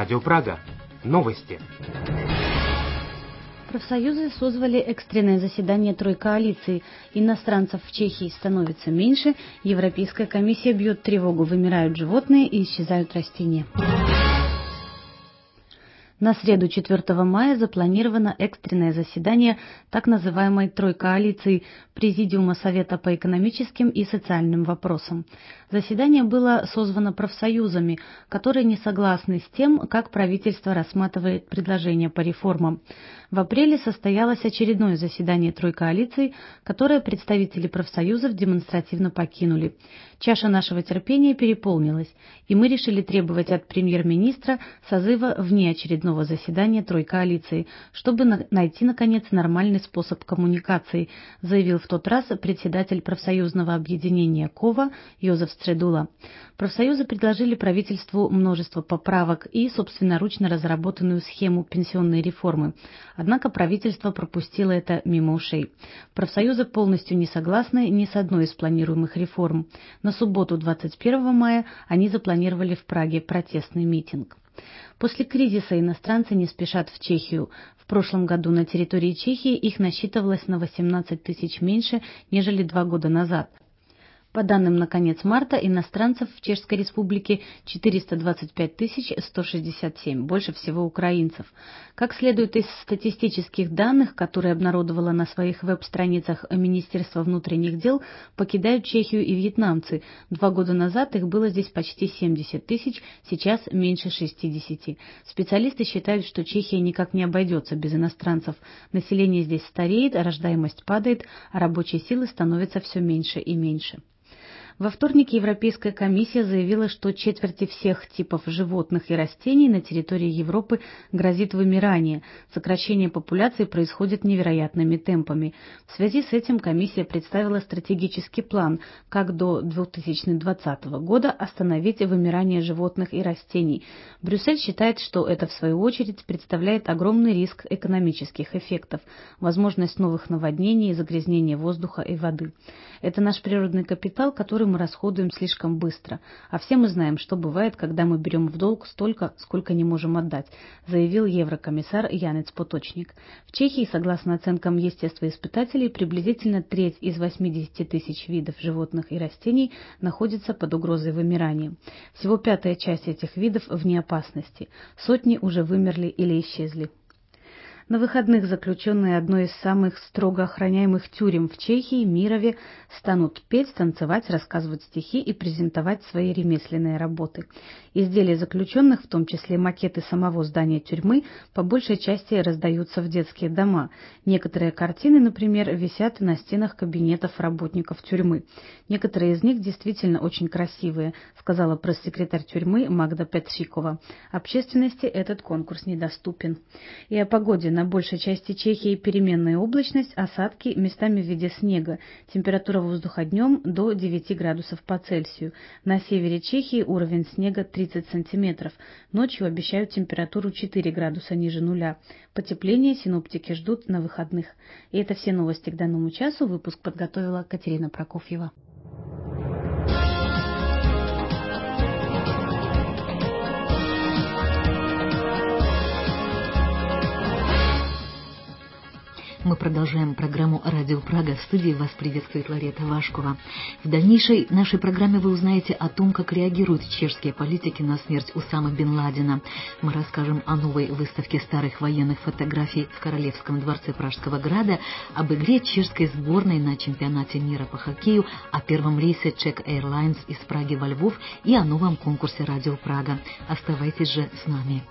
Радио Прага. Новости. Профсоюзы созвали экстренное заседание тройкоалиции. Иностранцев в Чехии становится меньше, Европейская комиссия бьет тревогу, вымирают животные и исчезают растения. На среду 4 мая запланировано экстренное заседание так называемой тройкоалиции Президиума Совета по экономическим и социальным вопросам. Заседание было созвано профсоюзами, которые не согласны с тем, как правительство рассматривает предложения по реформам. В апреле состоялось очередное заседание тройкоалиции, которое представители профсоюзов демонстративно покинули. Чаша нашего терпения переполнилась, и мы решили требовать от премьер-министра созыва внеочередного заседания тройкоалиции, чтобы найти, наконец, нормальный способ коммуникации, заявил в тот раз председатель профсоюзного объединения КОВА Йозеф Стредула. Профсоюзы предложили правительству множество поправок и собственноручно разработанную схему пенсионной реформы. Однако правительство пропустило это мимо ушей. Профсоюзы полностью не согласны ни с одной из планируемых реформ. На субботу 21 мая они запланировали в Праге протестный митинг. После кризиса иностранцы не спешат в Чехию. В прошлом году на территории Чехии их насчитывалось на 18 тысяч меньше, нежели 2 года назад. По данным на конец марта, иностранцев в Чешской Республике 425 167, больше всего украинцев. Как следует из статистических данных, которые обнародовало на своих веб-страницах Министерство внутренних дел, покидают Чехию и вьетнамцы. 2 года назад их было здесь почти 70 тысяч, сейчас меньше 60. Специалисты считают, что Чехия никак не обойдется без иностранцев. Население здесь стареет, рождаемость падает, а рабочей силы становится все меньше и меньше. Во вторник Европейская комиссия заявила, что четверти всех типов животных и растений на территории Европы грозит вымирание. Сокращение популяции происходит невероятными темпами. В связи с этим комиссия представила стратегический план, как до 2020 года остановить вымирание животных и растений. Брюссель считает, что это, в свою очередь, представляет огромный риск экономических эффектов, возможность новых наводнений и загрязнения воздуха и воды. Это наш природный капитал, который мы расходуем слишком быстро. А все мы знаем, что бывает, когда мы берем в долг столько, сколько не можем отдать, заявил еврокомиссар Янец Поточник. В Чехии, согласно оценкам естествоиспытателей, приблизительно треть из 80 тысяч видов животных и растений находится под угрозой вымирания. Всего 1/5 часть этих видов вне опасности. Сотни уже вымерли или исчезли. На выходных заключенные одной из самых строго охраняемых тюрем в Чехии, Мирове, станут петь, танцевать, рассказывать стихи и презентовать свои ремесленные работы. Изделия заключенных, в том числе макеты самого здания тюрьмы, по большей части раздаются в детские дома. Некоторые картины, например, висят на стенах кабинетов работников тюрьмы. Некоторые из них действительно очень красивые, сказала пресс-секретарь тюрьмы Магда Петрикова. Общественности этот конкурс недоступен. И о погоде. На большей части Чехии переменная облачность, осадки, местами в виде снега. Температура воздуха днем до 9 градусов по Цельсию. На севере Чехии уровень снега 30 сантиметров. Ночью обещают температуру 4 градуса ниже нуля. Потепление синоптики ждут на выходных. И это все новости к данному часу. Выпуск подготовила Катерина Прокофьева. Мы продолжаем программу «Радио Прага». В студии вас приветствует Ларета Вашкова. В дальнейшей нашей программе вы узнаете о том, как реагируют чешские политики на смерть Усамы бен Ладена. Мы расскажем о новой выставке старых военных фотографий в Королевском дворце Пражского града, об игре чешской сборной на чемпионате мира по хоккею, о первом рейсе Czech Airlines из Праги во Львов и о новом конкурсе «Радио Прага». Оставайтесь же с нами.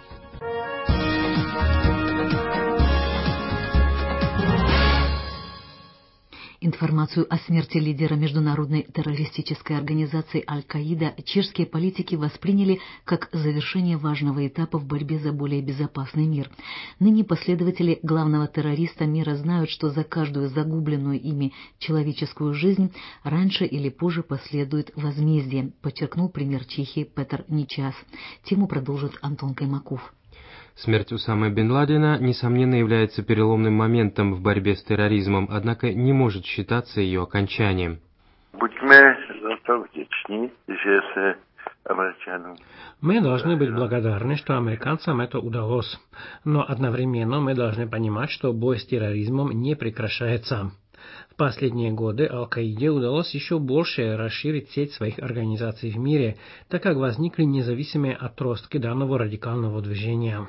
Информацию о смерти лидера международной террористической организации Аль-Каида чешские политики восприняли как завершение важного этапа в борьбе за более безопасный мир. Ныне последователи главного террориста мира знают, что за каждую загубленную ими человеческую жизнь раньше или позже последует возмездие, подчеркнул премьер Чехии Петр Нечас. Тему продолжит Антон Каймаков. Смерть Усамы бен Ладена, несомненно, является переломным моментом в борьбе с терроризмом, однако не может считаться ее окончанием. Buďme za to vděční, že se Мы должны быть благодарны, что американцам это удалось. Но одновременно мы должны понимать, что бой с терроризмом не прекращается. В последние годы Аль-Каиде удалось еще больше расширить сеть своих организаций в мире, так как возникли независимые отростки данного радикального движения.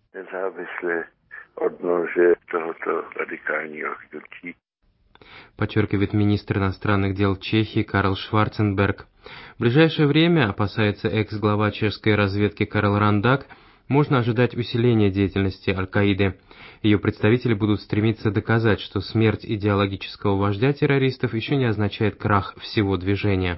Подчеркивает министр иностранных дел Чехии Карл Шварценберг. В ближайшее время, опасается экс-глава чешской разведки Карл Рандак, можно ожидать усиления деятельности Аль-Каиды. Ее представители будут стремиться доказать, что смерть идеологического вождя террористов еще не означает крах всего движения.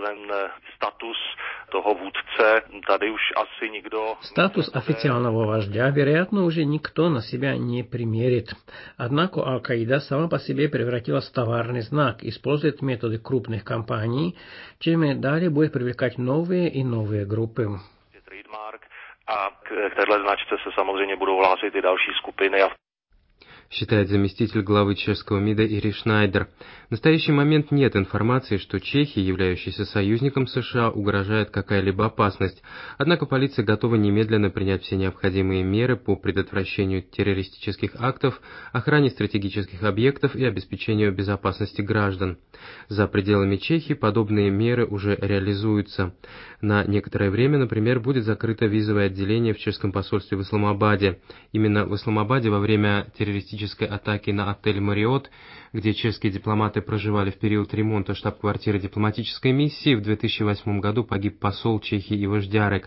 Статус официального вождя, вероятно, уже никто на себя не примерит. Однако Аль-Каида сама по себе превратилась в товарный знак, использует методы крупных компаний, чем и далее будет привлекать новые и новые группы. A k téhle značce se samozřejmě budou hlásit i další skupiny. Считает заместитель главы чешского МИДа Ири Шнайдер. В настоящий момент нет информации, что Чехии, являющейся союзником США, угрожает какая-либо опасность. Однако полиция готова немедленно принять все необходимые меры по предотвращению террористических актов, охране стратегических объектов и обеспечению безопасности граждан. За пределами Чехии подобные меры уже реализуются. На некоторое время, например, будет закрыто визовое отделение в чешском посольстве в Исламабаде. Именно в Исламабаде во время террористической атаки на отель «Мариот», где чешские дипломаты проживали в период ремонта штаб-квартиры дипломатической миссии, в 2008 году погиб посол Чехии Иво Žďárek.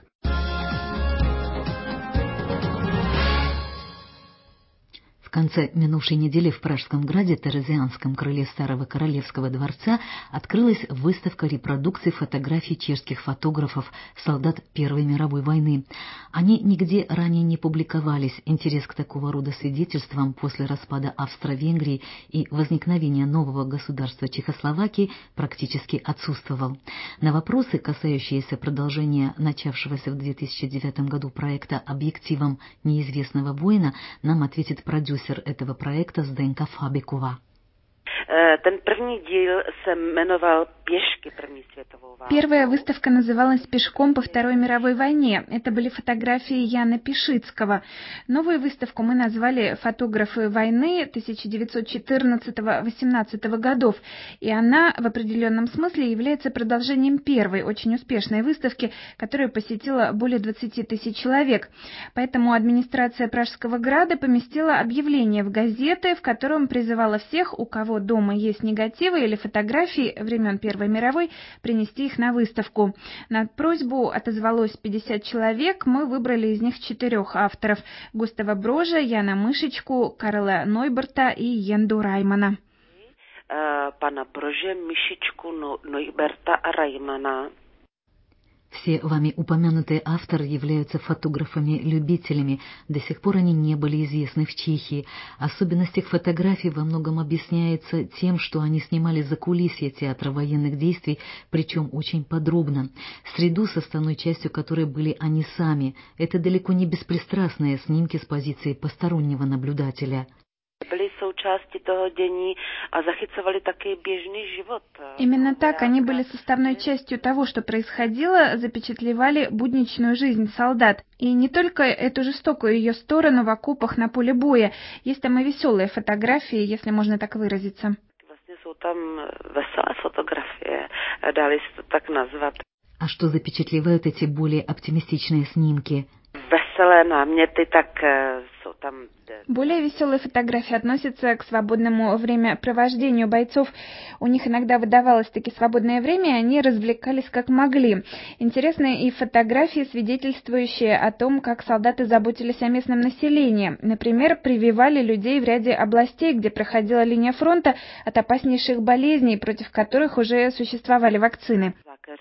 В конце минувшей недели в Пражском граде, Терезианском крыле Старого Королевского дворца, открылась выставка репродукций фотографий чешских фотографов, солдат Первой мировой войны. Они нигде ранее не публиковались. Интерес к такого рода свидетельствам после распада Австро-Венгрии и возникновения нового государства Чехословакии практически отсутствовал. На вопросы, касающиеся продолжения начавшегося в 2009 году проекта «Объективом неизвестного воина», нам ответит продюсер этого проекта Zdenka Fabikova. Первая выставка называлась «Пешком по Второй мировой войне». Это были фотографии Яна Пишицкого. Новую выставку мы назвали «Фотографы войны 1914-18 годов». И она в определенном смысле является продолжением первой, очень успешной выставки, которую посетила более 20 тысяч человек. Поэтому администрация Пражского града поместила объявление в газеты, в котором призывала всех, у кого дома есть негативы или фотографии времен Первой мировой, принести их на выставку. На просьбу отозвалось 50 человек, мы выбрали из них 4 авторов: Густава Брожа, Яна Мышечку, Карла Нойберта и Йенду Раймана. Пана Броже, Мышечку, Нойберта и Раймана. Все вами упомянутые авторы являются фотографами-любителями. До сих пор они не были известны в Чехии. Особенность их фотографий во многом объясняется тем, что они снимали закулисье театра военных действий, причем очень подробно. Среду, составной частью которой были они сами. Это далеко не беспристрастные снимки с позиции постороннего наблюдателя. Именно так они были составной частью того, что происходило, запечатлевали будничную жизнь солдат. И не только эту жестокую ее сторону в окопах на поле боя. Есть там и веселые фотографии, если можно так выразиться. А что запечатлевают эти более оптимистичные снимки? Более веселые фотографии относятся к свободному времяпровождению бойцов. У них иногда выдавалось таки свободное время, и они развлекались как могли. Интересны и фотографии, свидетельствующие о том, как солдаты заботились о местном населении. Например, прививали людей в ряде областей, где проходила линия фронта, от опаснейших болезней, против которых уже существовали вакцины.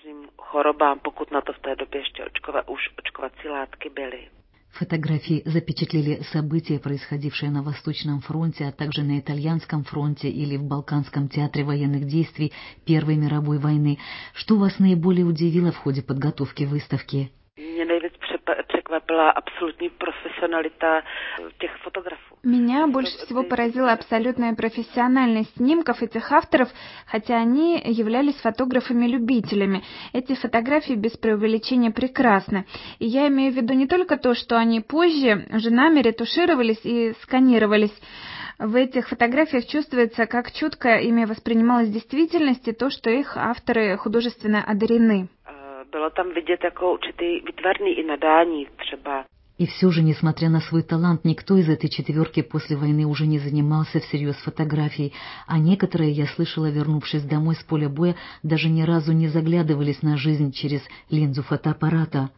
Фотографии запечатлели события, происходившие на Восточном фронте, а также на Итальянском фронте или в Балканском театре военных действий Первой мировой войны. Что вас наиболее удивило в ходе подготовки выставки? Mě nejvíc překvapila byla absolutní profesionalita těch fotografů. Меня больше всего поразила абсолютная профессиональность снимков этих авторов, хотя они являлись фотографами-любителями. Эти фотографии без преувеличения прекрасны. И я имею в виду не только то, что они позже уже нами ретушировались и сканировались. В этих фотографиях чувствуется, как чутко ими воспринималась действительность и то, что их авторы художественно одарены. Bylo tam vidět jako určitý výtvarný i nadání třeba. И все же, несмотря на свой талант, никто из этой четверки после войны уже не занимался всерьез фотографией, а некоторые, я слышала, вернувшись домой с поля боя, даже ни разу не заглядывались на жизнь через линзу фотоаппарата.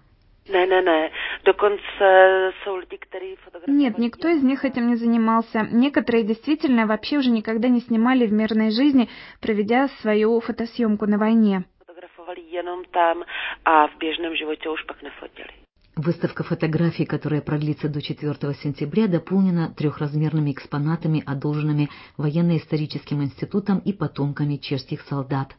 Нет, никто из них этим не занимался. Некоторые действительно вообще уже никогда не снимали в мирной жизни, проведя свою фотосъемку на войне. Выставка фотографий, которая продлится до 4 сентября, дополнена трехразмерными экспонатами, одолженными военно-историческим институтом и потомками чешских солдат.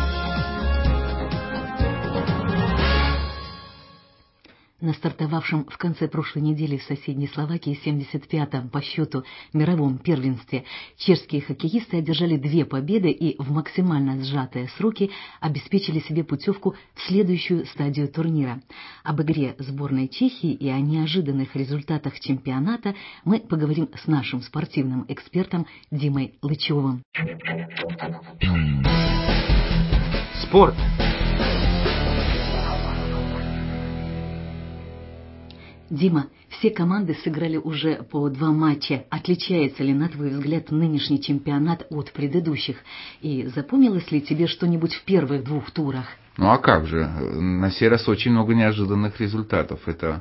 На стартовавшем в конце прошлой недели в соседней Словакии 75-м по счету мировом первенстве чешские хоккеисты одержали 2 победы и в максимально сжатые сроки обеспечили себе путевку в следующую стадию турнира. Об игре сборной Чехии и о неожиданных результатах чемпионата мы поговорим с нашим спортивным экспертом Димой Лычевым. Спорт. Дима, все команды сыграли уже по 2 матча. Отличается ли, на твой взгляд, нынешний чемпионат от предыдущих? И запомнилось ли тебе что-нибудь в первых 2 турах? Ну а как же? На сей раз очень много неожиданных результатов. Это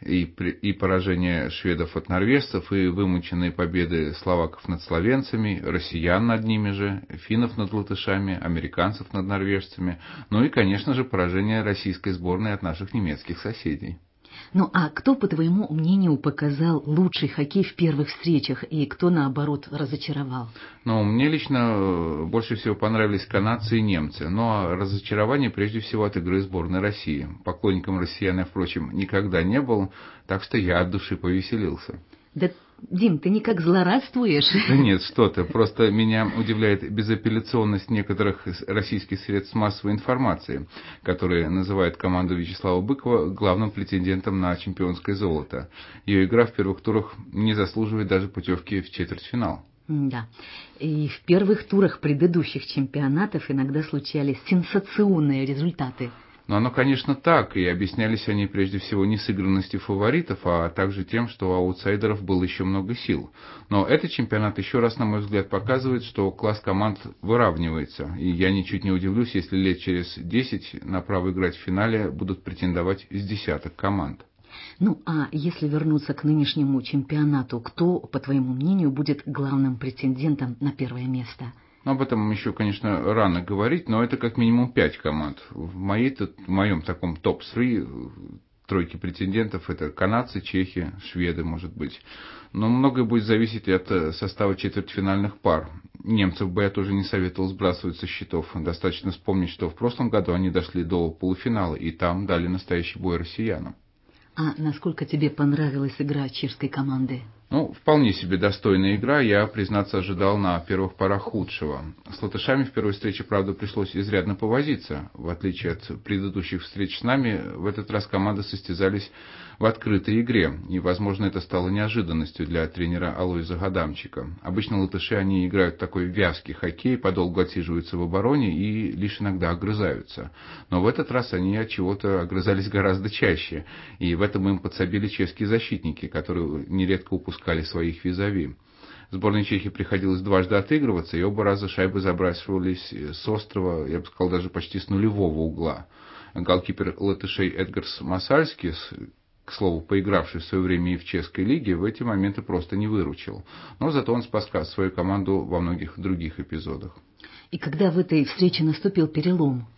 и поражение шведов от норвежцев, и вымученные победы словаков над словенцами, россиян над ними же, финнов над латышами, американцев над норвежцами. Ну и, конечно же, поражение российской сборной от наших немецких соседей. Ну а кто, по твоему мнению, показал лучший хоккей в первых встречах и кто, наоборот, разочаровал? Ну, мне лично больше всего понравились канадцы и немцы. Но разочарование прежде всего от игры сборной России. Поклонником россиян я, впрочем, никогда не был, так что я от души повеселился. Да, Дим, ты никак злорадствуешь? Да нет, что ты. Просто меня удивляет безапелляционность некоторых российских средств массовой информации, которые называют команду Вячеслава Быкова главным претендентом на чемпионское золото. Ее игра в первых турах не заслуживает даже путевки в четвертьфинал. Да. И в первых турах предыдущих чемпионатов иногда случались сенсационные результаты. Но оно, конечно, так, и объяснялись они прежде всего не сыгранностью фаворитов, а также тем, что у аутсайдеров было еще много сил. Но этот чемпионат еще раз, на мой взгляд, показывает, что класс команд выравнивается, и я ничуть не удивлюсь, если лет через 10 на право играть в финале будут претендовать из десяток команд. Ну, а если вернуться к нынешнему чемпионату, кто, по твоему мнению, будет главным претендентом на первое место? Об этом еще, конечно, рано говорить, но это как минимум 5 команд. В моем таком топ-3 тройке претендентов это канадцы, чехи, шведы, может быть. Но многое будет зависеть от состава четвертьфинальных пар. Немцев бы я тоже не советовал сбрасывать со счетов. Достаточно вспомнить, что в прошлом году они дошли до полуфинала и там дали настоящий бой россиянам. А насколько тебе понравилась игра чешской команды? Ну, вполне себе достойная игра, я, признаться, ожидал на первых порах худшего. С латышами в первой встрече, правда, пришлось изрядно повозиться. В отличие от предыдущих встреч с нами, в этот раз команды состязались в открытой игре, и, возможно, это стало неожиданностью для тренера Алойза Гадамчика. Обычно латыши, они играют такой вязкий хоккей, подолгу отсиживаются в обороне и лишь иногда огрызаются. Но в этот раз они от чего-то огрызались гораздо чаще, и в этом им подсобили чешские защитники, которые нередко упускали своих визави. Сборной Чехии приходилось дважды отыгрываться, и оба раза шайбы забрасывались с острого, я бы сказал, даже почти с нулевого угла. Голкипер латышей Эдгарс Масальскис, к слову, поигравший в свое время и в чешской лиге, в эти моменты просто не выручил. Но зато он спас свою команду во многих других эпизодах. И когда в этой встрече наступил перелом?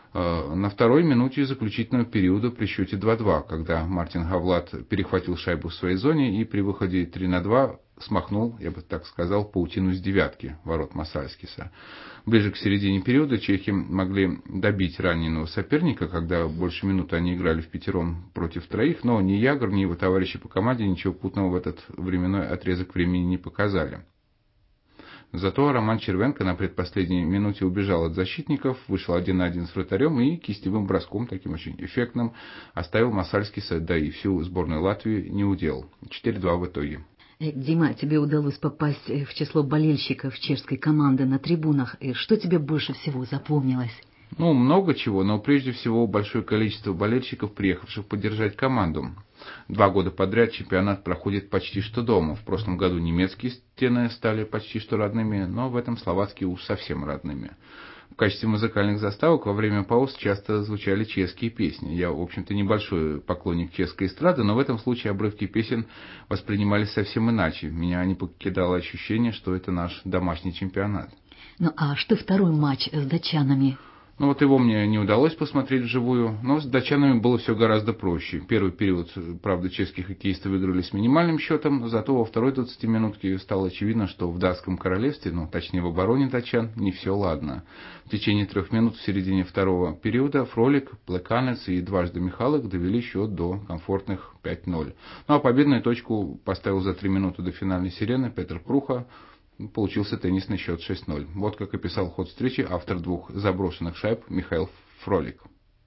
На второй минуте заключительного периода при счете 2-2, когда Мартин Хавлат перехватил шайбу в своей зоне и при выходе 3-2 смахнул, я бы так сказал, паутину с девятки ворот Масальскиса. Ближе к середине периода чехи могли добить раненого соперника, когда больше минуты они играли впятером против троих, но ни Ягор, ни его товарищи по команде ничего путного в этот временной отрезок времени не показали. Зато Роман Червенко на предпоследней минуте убежал от защитников, вышел 1-1 с вратарем и кистевым броском, таким очень эффектным, оставил Масальскиса, да и всю сборную Латвии не удел. 4-2 в итоге. Дима, тебе удалось попасть в число болельщиков чешской команды на трибунах. И что тебе больше всего запомнилось? Много чего, но прежде всего большое количество болельщиков, приехавших поддержать команду. 2 года подряд чемпионат проходит почти что дома. В прошлом году немецкие стены стали почти что родными, но в этом словацкие уж совсем родными. В качестве музыкальных заставок во время пауз часто звучали чешские песни. Я, в общем-то, небольшой поклонник чешской эстрады, но в этом случае обрывки песен воспринимались совсем иначе. Меня не покидало ощущение, что это наш домашний чемпионат. А что второй матч с датчанами? Его мне не удалось посмотреть вживую, но с датчанами было все гораздо проще. Первый период, правда, чешские хоккеисты выиграли с минимальным счетом, зато во второй 20-минутке стало очевидно, что в датском королевстве, точнее в обороне датчан, не все ладно. В течение 3 минут в середине второго периода Фролик, Плеканец и дважды Михалок довели счет до комфортных 5-0. А победную точку поставил за 3 минуты до финальной сирены Петр Пруха. Получился теннисный счет 6-0. Вот как описал ход встречи автор 2 заброшенных шайб Михаил Фролик.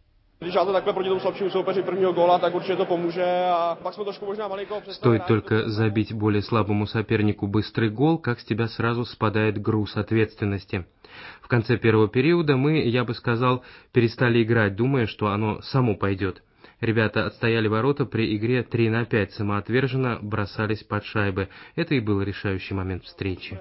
Стоит только забить более слабому сопернику быстрый гол, как с тебя сразу спадает груз ответственности. В конце первого периода мы, я бы сказал, перестали играть, думая, что оно само пойдет. Ребята отстояли ворота при игре 3-5, самоотверженно бросались под шайбы. Это и был решающий момент встречи.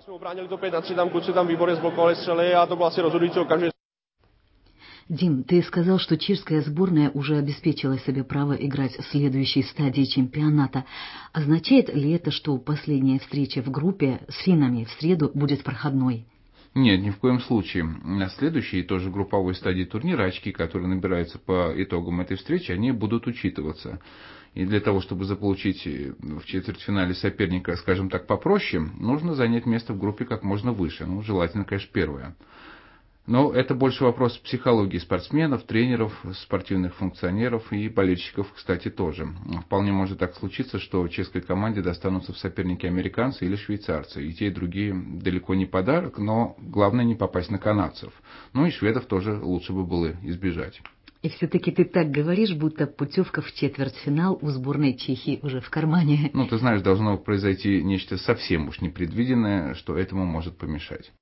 Дим, ты сказал, что чешская сборная уже обеспечила себе право играть в следующей стадии чемпионата. Означает ли это, что последняя встреча в группе с финнами в среду будет проходной? Нет, ни в коем случае. На следующей, тоже групповой стадии турнира, очки, которые набираются по итогам этой встречи, они будут учитываться. И для того, чтобы заполучить в четвертьфинале соперника, скажем так, попроще, нужно занять место в группе как можно выше. Желательно, конечно, первое. Но это больше вопрос психологии спортсменов, тренеров, спортивных функционеров и болельщиков, кстати, тоже. Вполне может так случиться, что чешской команде достанутся в соперники американцы или швейцарцы. И те, и другие далеко не подарок, но главное не попасть на канадцев. И шведов тоже лучше бы было избежать. И все-таки ты так говоришь, будто путевка в четвертьфинал у сборной Чехии уже в кармане. Ты знаешь, должно произойти нечто совсем уж непредвиденное, что этому может помешать.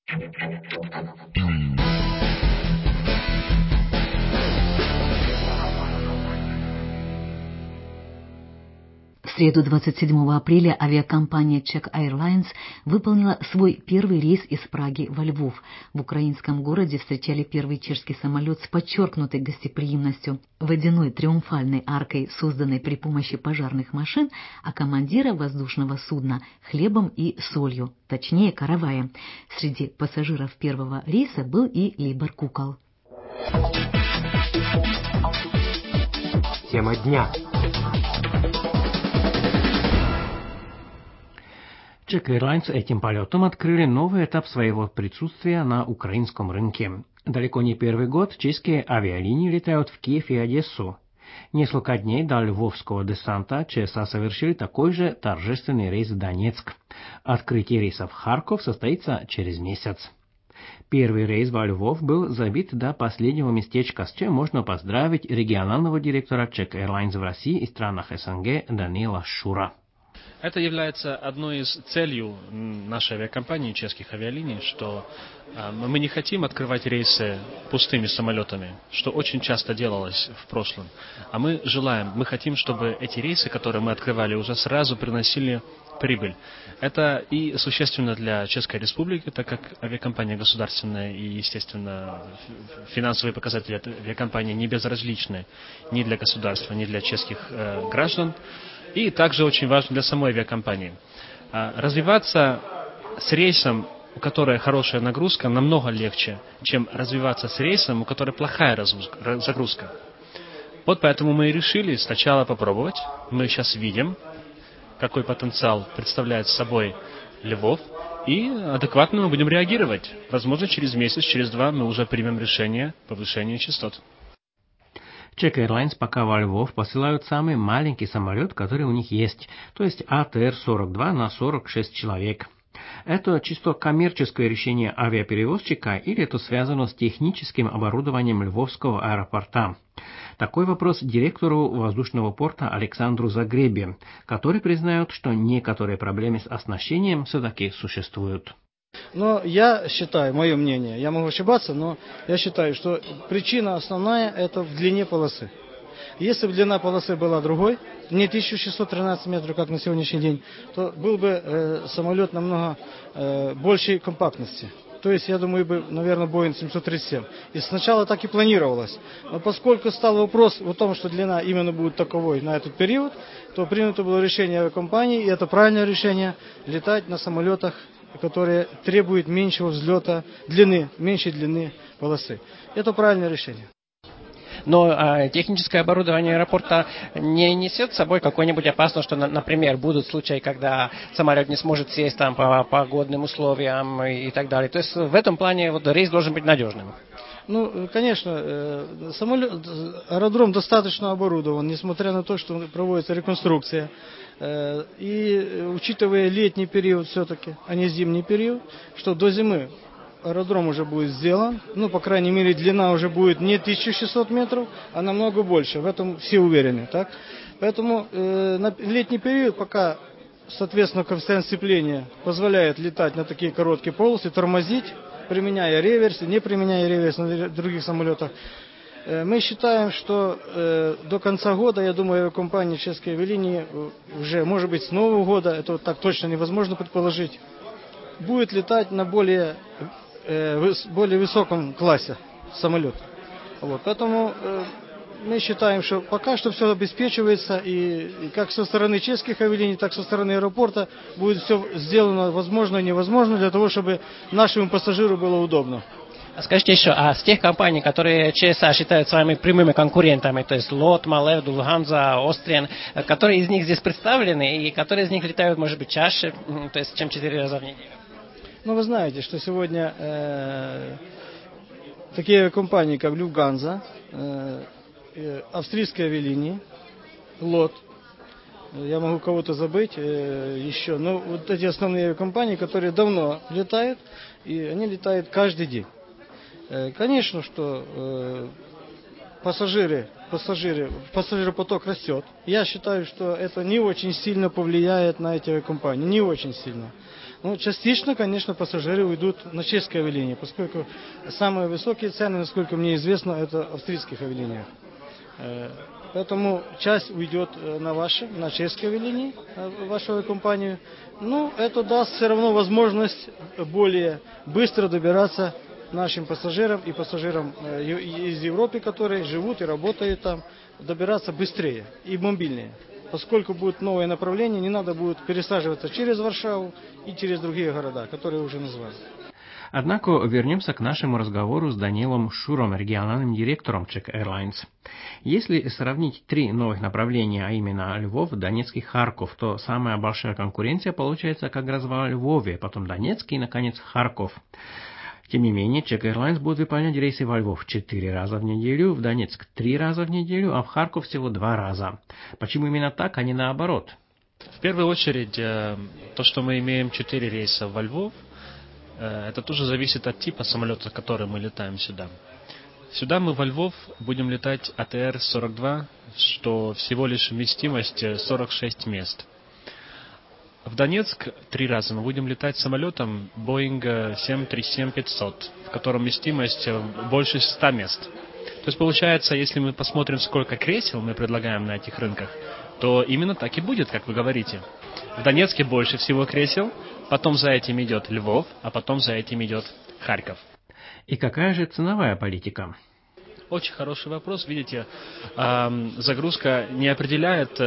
В среду 27 апреля авиакомпания Czech Airlines выполнила свой первый рейс из Праги во Львов. В украинском городе встречали первый чешский самолет с подчеркнутой гостеприимностью, водяной триумфальной аркой, созданной при помощи пожарных машин, а командира воздушного судна хлебом и солью, точнее караваем. Среди пассажиров первого рейса был и Либор Кукол. Тема дня. Czech Airlines этим полетом открыли новый этап своего присутствия на украинском рынке. Далеко не первый год чешские авиалинии летают в Киев и Одессу. Несколько дней до львовского десанта ЧСА совершили такой же торжественный рейс в Донецк. Открытие рейса в Харьков состоится через месяц. Первый рейс во Львов был забит до последнего местечка, с чем можно поздравить регионального директора Czech Airlines в России и странах СНГ Даниила Шура. Это является одной из целей нашей авиакомпании, чешских авиалиний, что мы не хотим открывать рейсы пустыми самолетами, что очень часто делалось в прошлом. А мы хотим, чтобы эти рейсы, которые мы открывали, уже сразу приносили прибыль. Это и существенно для Чешской Республики, так как авиакомпания государственная и, естественно, финансовые показатели авиакомпании не безразличны ни для государства, ни для чешских граждан. И также очень важно для самой авиакомпании. Развиваться с рейсом у которой хорошая нагрузка, намного легче, чем развиваться с рейсом, у которой плохая загрузка. Вот поэтому мы и решили сначала попробовать. Мы сейчас видим, какой потенциал представляет собой Львов, и адекватно мы будем реагировать. Возможно, через месяц, через два мы уже примем решение повышения частот. Czech Airlines пока во Львов посылают самый маленький самолет, который у них есть, то есть АТР-42 на 46 человек. Это чисто коммерческое решение авиаперевозчика или это связано с техническим оборудованием Львовского аэропорта? Такой вопрос директору воздушного порта Александру Загребе, который признает, что некоторые проблемы с оснащением все-таки существуют. Но я считаю, мое мнение, я могу ошибаться, но я считаю, что причина основная это в длине полосы. Если бы длина полосы была другой, не 1613 метров, как на сегодняшний день, то был бы самолет намного большей компактности. То есть, я думаю, наверное, Boeing 737. И сначала так и планировалось. Но поскольку стал вопрос о том, что длина именно будет таковой на этот период, то принято было решение авиакомпании, и это правильное решение, летать на самолетах, которые требуют меньшего взлета, меньшей длины полосы. Это правильное решение. Но техническое оборудование аэропорта не несет с собой какой-нибудь опасность, что, например, будут случаи, когда самолет не сможет сесть там по погодным условиям и так далее. То есть в этом плане вот рейс должен быть надежным. Ну, конечно, аэродром достаточно оборудован, несмотря на то, что проводится реконструкция. И учитывая летний период все-таки, а не зимний период, что до зимы аэродром уже будет сделан, ну, по крайней мере, длина уже будет не 1600 метров, а намного больше, в этом все уверены, так? Поэтому на летний период, пока, соответственно, коэффициент сцепления позволяет летать на такие короткие полосы, тормозить, применяя реверс, не применяя реверс на других самолетах, мы считаем, что до конца года, я думаю, авиакомпания «Чешские авиалинии» уже, может быть, с Нового года, это вот так точно невозможно предположить, будет летать на более высоком классе самолет. Вот. Поэтому мы считаем, что пока что все обеспечивается, и как со стороны чешских авиалиний, так и со стороны аэропорта будет все сделано возможно и невозможно для того, чтобы нашему пассажиру было удобно. Скажите еще, а с тех компаний, которые ЧСА считают своими прямыми конкурентами, то есть ЛОТ, Малев, Lufthansa, Austrian, которые из них здесь представлены и которые из них летают, может быть, чаще, то есть чем 4 раза в неделю? Ну, вы знаете, что сегодня такие компании, как Lufthansa, австрийские авиалинии, ЛОТ, я могу кого-то забыть еще, но вот эти основные компании, которые давно летают, и они летают каждый день. Конечно, что пассажиропоток растет. Я считаю, что это не очень сильно повлияет на эти компании, не очень сильно. Ну, частично, конечно, пассажиры уйдут на чешские авиалинии, поскольку самые высокие цены, насколько мне известно, это австрийских авиалиниях. Поэтому часть уйдет на чешские авиалинии, вашу авиакомпанию. Ну, это даст все равно возможность более быстро добираться нашим пассажирам и пассажирам из Европы, которые живут и работают там, добираться быстрее и мобильнее. Поскольку будет новое направление, не надо будет пересаживаться через Варшаву и через другие города, которые уже назвали. Однако вернемся к нашему разговору с Данилом Шуром, региональным директором Czech Airlines. Если сравнить 3 новых направления, а именно Львов, Донецк и Харьков, то самая большая конкуренция получается как раз во Львове, потом Донецк и, наконец, Харьков. Тем не менее, Czech Airlines будет выполнять рейсы во Львов 4 раза в неделю, в Донецк 3 раза в неделю, а в Харьков всего 2 раза. Почему именно так, а не наоборот? В первую очередь, то, что мы имеем 4 рейса во Львов, это тоже зависит от типа самолета, который мы летаем сюда. Сюда мы во Львов будем летать АТР-42, что всего лишь вместимость 46 мест. В Донецк 3 раза мы будем летать самолетом Boeing 737-500, в котором вместимость больше 100 мест. То есть получается, если мы посмотрим, сколько кресел мы предлагаем на этих рынках, то именно так и будет, как вы говорите. В Донецке больше всего кресел, потом за этим идет Львов, а потом за этим идет Харьков. И какая же ценовая политика? Очень хороший вопрос. Видите, загрузка не определяет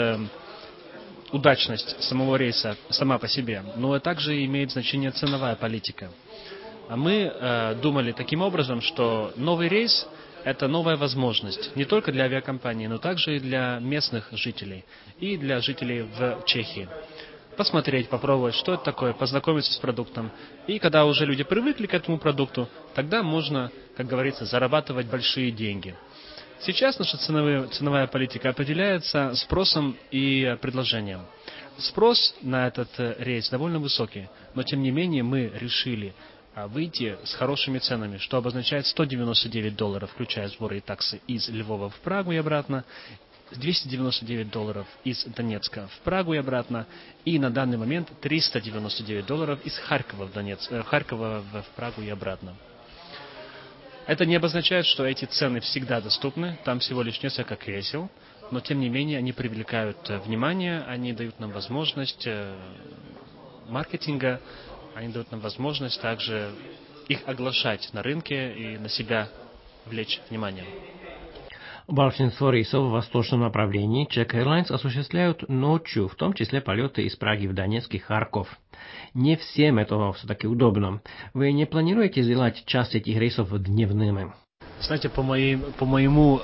удачность самого рейса сама по себе, но также имеет значение ценовая политика. Мы думали таким образом, что новый рейс – это новая возможность не только для авиакомпании, но также и для местных жителей и для жителей в Чехии. Посмотреть, попробовать, что это такое, познакомиться с продуктом. И когда уже люди привыкли к этому продукту, тогда можно, как говорится, зарабатывать большие деньги. Сейчас наша ценовая политика определяется спросом и предложением. Спрос на этот рейс довольно высокий, но тем не менее мы решили выйти с хорошими ценами, что обозначает $199, включая сборы и таксы, из Львова в Прагу и обратно, $299 из Донецка в Прагу и обратно, и на данный момент $399 из Харькова в Прагу и обратно. Это не обозначает, что эти цены всегда доступны, там всего лишь несколько кресел, но тем не менее они привлекают внимание, они дают нам возможность маркетинга, они дают нам возможность также их оглашать на рынке и на себя влечь внимание. Большинство рейсов в восточном направлении Czech Airlines осуществляют ночью, в том числе полеты из Праги в Донецк и Харьков. Не всем это все-таки удобно. Вы не планируете сделать часть этих рейсов дневными? Знаете, по моему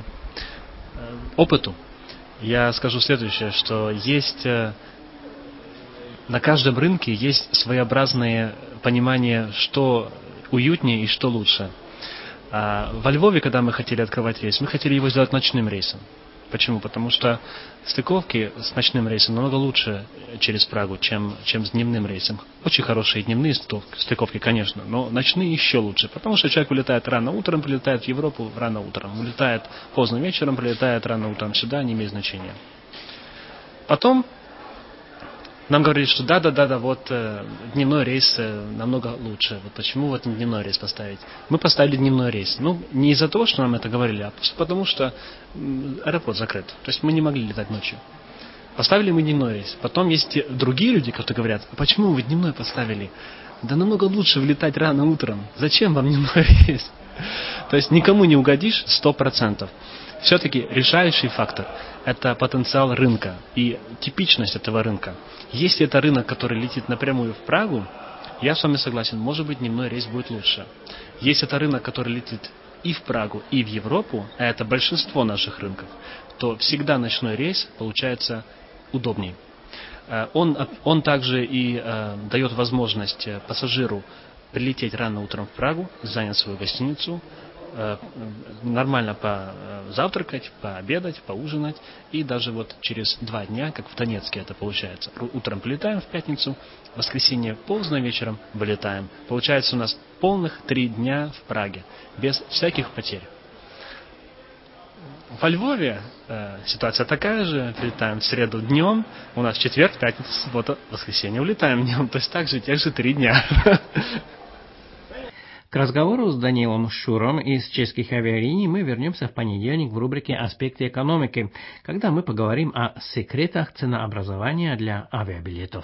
опыту я скажу следующее, что есть на каждом рынке есть своеобразное понимание, что уютнее и что лучше. Во Львове, когда мы хотели открывать рейс, мы хотели его сделать ночным рейсом. Почему? Потому что стыковки с ночным рейсом намного лучше через Прагу, чем с дневным рейсом. Очень хорошие дневные стыковки, конечно, но ночные еще лучше, потому что человек улетает рано утром, прилетает в Европу рано утром, улетает поздно вечером, прилетает рано утром сюда, не имеет значения. Потом нам говорили, что да, вот дневной рейс намного лучше. Вот почему вот дневной рейс поставить? Мы поставили дневной рейс. Ну, не из-за того, что нам это говорили, а потому что аэропорт закрыт. То есть мы не могли летать ночью. Поставили мы дневной рейс. Потом есть другие люди, которые говорят, а почему вы дневной поставили? Да намного лучше влетать рано утром. Зачем вам дневной рейс? То есть никому не угодишь 100%. Все-таки решающий фактор – это потенциал рынка и типичность этого рынка. Если это рынок, который летит напрямую в Прагу, я с вами согласен, может быть, дневной рейс будет лучше. Если это рынок, который летит и в Прагу, и в Европу, а это большинство наших рынков, то всегда ночной рейс получается удобней. Он также и дает возможность пассажиру прилететь рано утром в Прагу, занять свою гостиницу, нормально позавтракать, пообедать, поужинать, и даже вот через 2 дня, как в Донецке это получается, утром прилетаем в пятницу, в воскресенье поздно вечером вылетаем. Получается у нас полных 3 дня в Праге, без всяких потерь. Во Львове ситуация такая же, прилетаем в среду днем, у нас четверг, пятница, суббота, воскресенье улетаем днем, то есть также тех же 3 дня. К разговору с Даниилом Шуром из чешских авиалиний мы вернемся в понедельник в рубрике «Аспекты экономики», когда мы поговорим о секретах ценообразования для авиабилетов.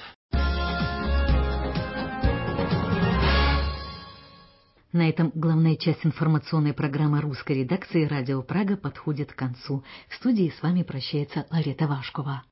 На этом главная часть информационной программы русской редакции «Радио Прага» подходит к концу. В студии с вами прощается Ларета Вашкова.